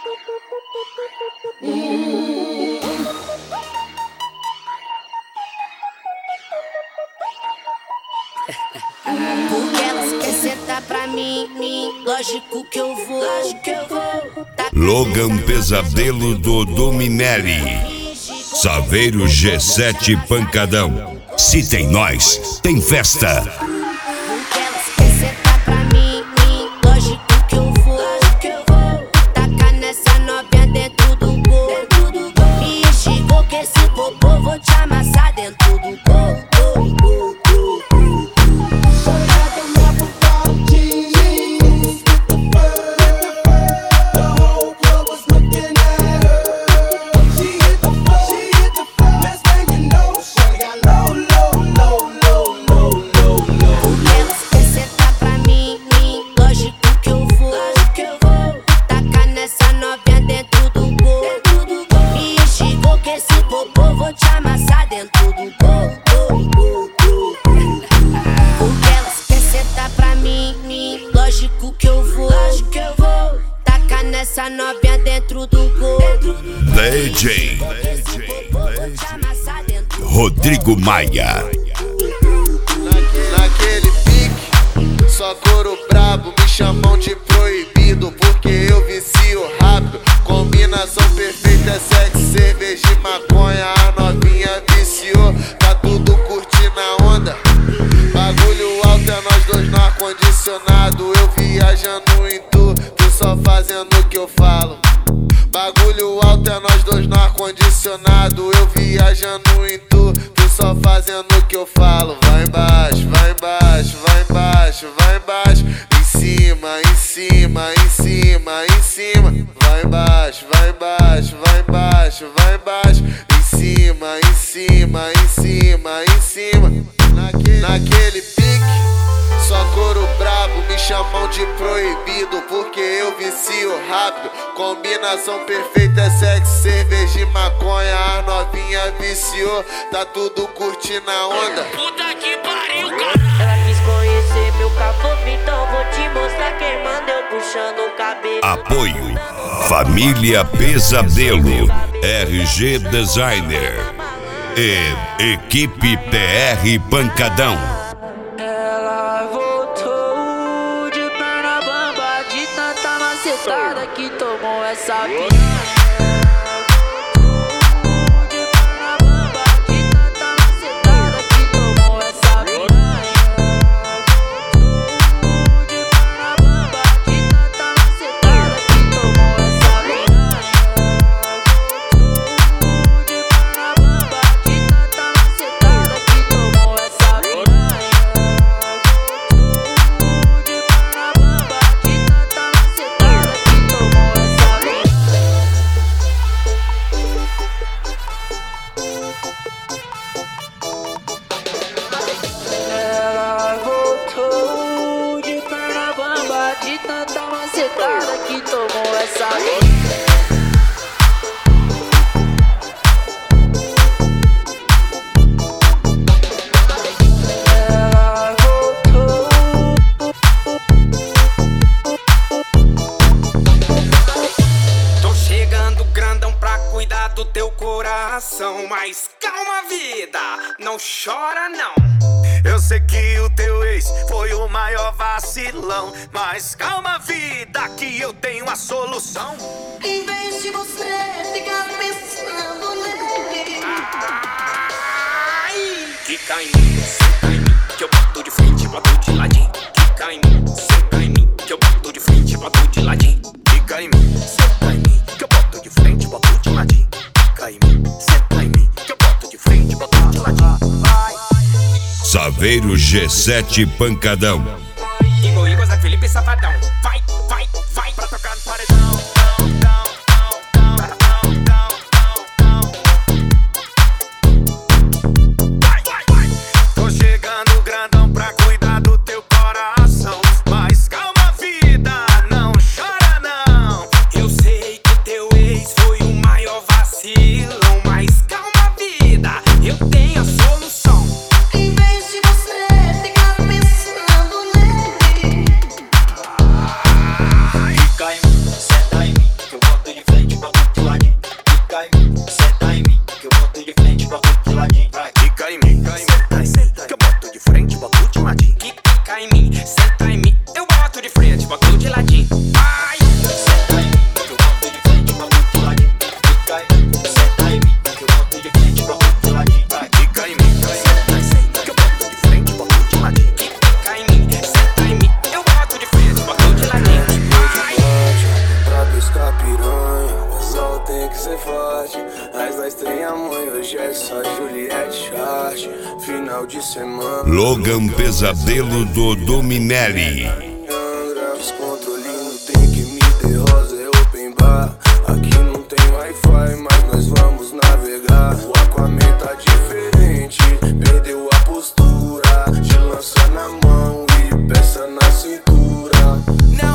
Porque elas querem sentar pra mim, lógico que eu vou. Logan Pesadelo do Dominelli, Saveiro G7 Pancadão. Se tem nós, tem festa. Porque elas querem sentar pra mim, lógico que eu vou. Tacar nessa novinha dentro do gol. Me enxigou que esse popô vou te amassar dentro do gol. Lógico que eu vou. Tacar nessa novinha dentro do gol. DJ Rodrigo Maia. Naquele pique, só couro brabo, me chamam de proibido, porque eu vicio rápido. Combinação perfeita é sexo, cerveja e maconha. A novinha viciou, tá tudo curtindo a onda. Bagulho alto é nós dois no ar-condicionado. Eu viajando em tu só fazendo o que eu falo. Bagulho alto é nós dois no ar-condicionado. Eu viajando em tu só fazendo o que eu falo. Vai embaixo, vai embaixo, vai embaixo, vai embaixo. Em cima, em cima, em cima, em cima. Vai embaixo, vai embaixo, vai embaixo, vai embaixo. Em cima, em cima, em cima, em cima. Naquele pique, só couro brabo, me chamam de proibido, porque eu vicio rápido. Combinação perfeita é sexo, cerveja e maconha. A novinha viciou, tá tudo curtindo a onda. Puta que pariu, cara. Ela quis conhecer meu caboclo, então vou te mostrar quem manda eu puxando o cabelo. Apoio Família Pesadelo, RG Designer e Equipe PR Pancadão. Ela voltou de perna bamba, de tanta macetada que tomou essa piranha. De tanta macetada que tomou essa ela voltou. Tô chegando grandão pra cuidar do teu coração. Mas calma, vida, não chora não. Eu sei que o teu ex foi o maior vacilão, mas calma, vida, que eu tenho a solução. Em vez de você ficar pensando nele, Quica em mim, senta em mim, que eu boto de frente, boto de ladinho. Quica em mim, senta em mim, que eu boto de frente, boto de ladinho. Quica em mim, senta em mim, que eu boto de frente, boto de ladinho. Quica em mim, senta em mim, que eu boto de frente, boto de ladinho. Saveiro G7 Pancadão. Igor, Zé Felipe Safadão. Vai, vai, vai pra tocar no paredão. Vai, vai, vai. Tô chegando grandão pra cuidar do teu coração. Mas calma, vida, não chora não. Eu sei que teu ex foi o maior vacilão, mas calma, vida, eu tenho a solução. em vez de você ficar pensando nele, senta em mim, eu boto de frente, boto de ladinho. Ai, Senta em mim, que eu boto de frente, boto de ladinho. Fica em mim, senta em mim, que eu boto de frente, boto de ladinho. fica em mim, senta, que eu boto de frente, boto de ladinho. Fica em mim, senta em mim, eu boto de frente, boto de ladinho. Pra pescar piranha, o sol tem que ser forte. Mas nós tem a mãe, hoje é só Juliette Chart. Final de semana, Logan Pesadelo do Dominelli. descontrole no drink, me dê rosa, é open bar. Aqui não tem Wi-Fi, mas nós vamos navegar. O Aquaman tá diferente, perdeu a postura. De lança na mão e peça na cintura.